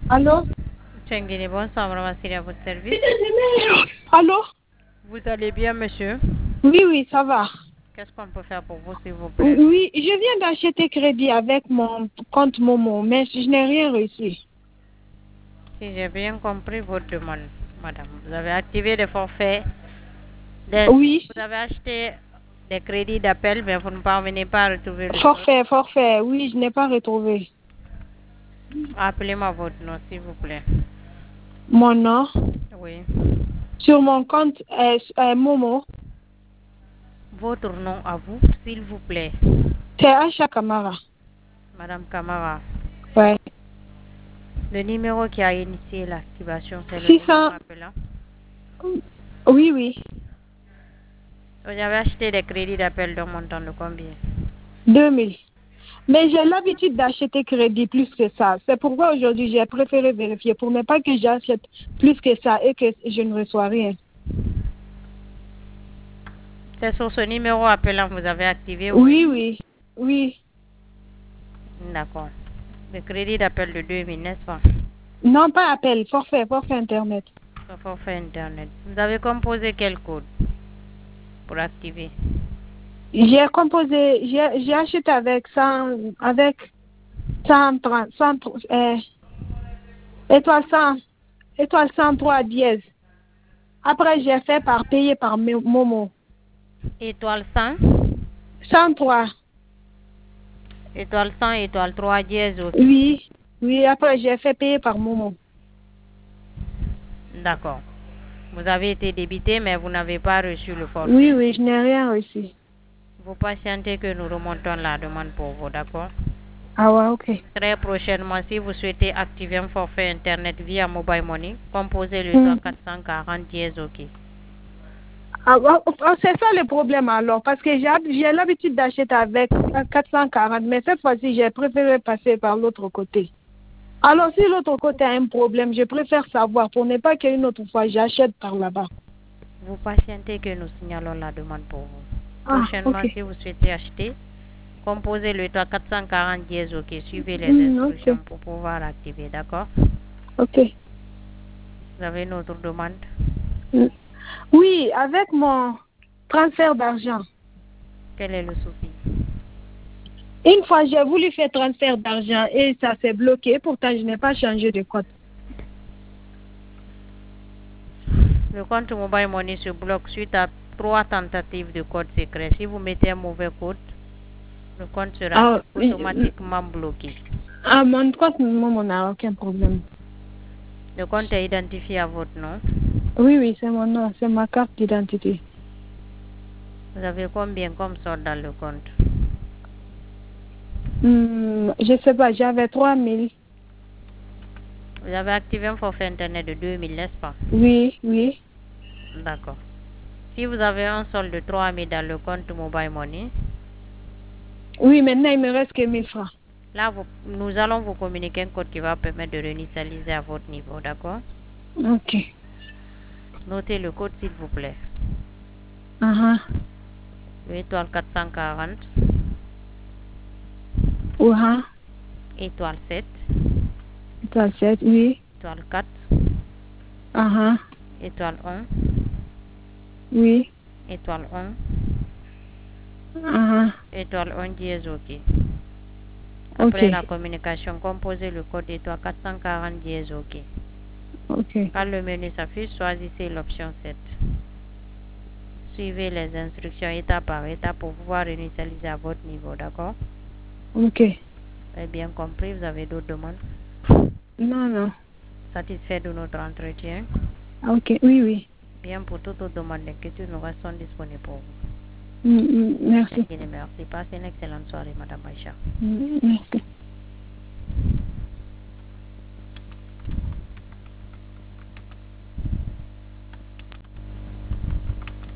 Allô? Tchengini, bonsoir, madame Assiri, à votre service. Allô? Vous allez bien, monsieur? Oui, oui, ça va. Qu'est-ce qu'on peut faire pour vous, s'il vous plaît? Oui, je viens d'acheter crédit avec mon compte Momo, mais je n'ai rien reçu. Si j'ai bien compris votre demande, madame, vous avez activé des forfaits, Oui, vous avez acheté des crédits d'appel, mais vous ne parvenez pas à retrouver le solde. forfait, oui, je n'ai pas retrouvé. Appelez-moi votre nom, s'il vous plaît. Mon nom Oui. sur mon compte Momo, Votre nom à vous, s'il vous plaît. c'est Acha Kamara. Madame Kamara. Ouais. Le numéro qui a initié l'activation, c'est le numéro 600, appelant. oui, oui, Vous avez acheté des crédits d'appel d'un montant de combien? 2000. Mais j'ai l'habitude d'acheter crédit plus que ça. C'est pourquoi aujourd'hui j'ai préféré vérifier pour ne pas que j'achète plus que ça et que je ne reçois rien. C'est sur ce numéro appelant que vous avez activé, oui? Oui, oui, oui. D'accord. Le crédit d'appel de 2000, n'est-ce pas? Non, pas appel, forfait Internet. Le forfait Internet. Vous avez composé quel code pour activer? J'ai composé, j'ai acheté avec 130, 100, étoile 100, étoile 103 dièse. Après, j'ai fait payer par Momo. Étoile 100, 103. étoile 100, étoile 3 dièse, ok. Oui, oui, après, j'ai fait payer par Momo. D'accord. Vous avez été débité, mais vous n'avez pas reçu le Oui, forfait. oui, je n'ai rien reçu. Vous patientez que nous remontons la demande pour vous, d'accord? Ah ouais, ok. Très prochainement, si vous souhaitez activer un forfait Internet via Mobile Money, composez le Hmm. 440 dièse, ok. Ah, c'est ça le problème alors, parce que j'ai l'habitude d'acheter avec 440, mais cette fois-ci, j'ai préféré passer par l'autre côté. Alors, si l'autre côté a un problème, je préfère savoir pour ne pas qu'une autre fois, j'achète par là-bas. Vous patientez que nous signalons la demande pour vous. Ah, ok. Prochainement, si vous souhaitez acheter, composez le 440 dièse, ok. Suivez les Ok. instructions pour pouvoir activer, d'accord? Ok. Vous avez une autre demande? Mm. Oui, avec mon transfert d'argent. Quel est le souci? Une fois, j'ai voulu faire transfert d'argent et ça s'est bloqué. Pourtant, je n'ai pas changé de code. Le compte Mobile Money se bloque suite à 3 tentatives de code secret. Si vous mettez un mauvais code, le compte sera Ah, automatiquement bloqué. mon compte, on n'a aucun problème. Le compte est identifié à votre nom. Oui, oui, c'est mon nom, c'est ma carte d'identité. Vous avez combien comme solde dans le compte? Je sais pas, j'avais 3000. Vous avez activé un forfait Internet de 2000, n'est-ce pas? Oui, oui. D'accord. Si vous avez un solde de 3000 dans le compte Mobile Money, Oui, maintenant, il me reste que 1000 francs. là, nous allons vous communiquer un code qui va permettre de réinitialiser à votre niveau, d'accord? Ok. Notez le code, s'il vous plaît. Uh-huh. Étoile 440, Uh-huh. étoile 7, Ça, c'est, oui. étoile 4, Uh-huh. étoile 1, Oui. étoile 1, Uh-huh. étoile 1 dièse, ok. Ok. Après la communication, composez le code étoile 440 dièse, ok. Ok. Quand le menu s'affiche, choisissez l'option 7. Suivez les instructions étape par étape pour pouvoir initialiser à votre niveau, d'accord? Ok. Vous avez bien compris, vous avez d'autres demandes? Non, non. Satisfait de notre entretien? Ok. Oui, oui. Bien, pour toute autre demande d'inquiétude, nous restons disponibles pour vous. Merci. Merci. Passez une excellente soirée, Madame Aïcha. Merci.